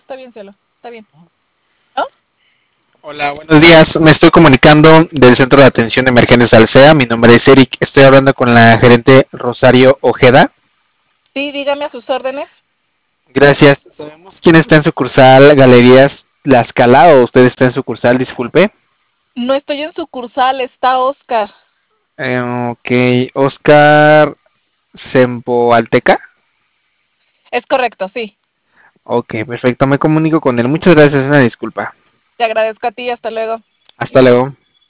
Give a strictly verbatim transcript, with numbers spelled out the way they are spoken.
está bien, cielo, está bien. ¿No? Hola, buenos días. Me estoy comunicando del Centro de Atención de Emergencias Alsea. Mi nombre es Eric. Estoy hablando con la gerente Rosario Ojeda. Sí, dígame a sus órdenes. Gracias. ¿Sabemos quién está en sucursal Galerías La Scala o usted está en sucursal? Disculpe. No estoy en sucursal, está Oscar. Eh, ok, Oscar Sempoalteca. Es correcto, sí. Ok, perfecto. Me comunico con él. Muchas gracias. Una disculpa. Te agradezco a ti, hasta luego. Hasta luego.